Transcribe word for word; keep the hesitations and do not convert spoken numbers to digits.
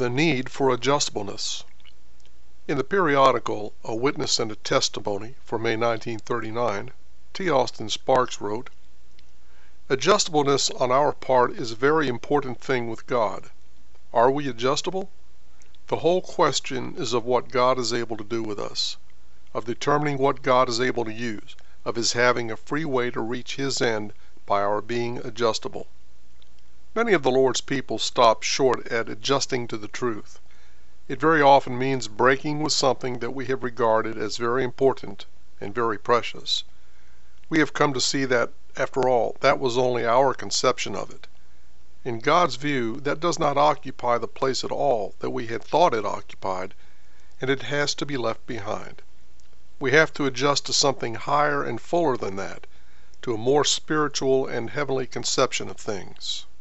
The Need for Adjustableness. In the periodical A Witness and a Testimony for May nineteen thirty-nine, T. Austin Sparks wrote, "Adjustableness on our part is a very important thing with God. Are we adjustable? The whole question is of what God is able to do with us, of determining what God is able to use, of His having a free way to reach His end by our being adjustable. Many of the Lord's people stop short at adjusting to the truth. It very often means breaking with something that we have regarded as very important and very precious. We have come to see that, after all, that was only our conception of it. In God's view, that does not occupy the place at all that we had thought it occupied, and it has to be left behind. We have to adjust to something higher and fuller than that, to a more spiritual and heavenly conception of things."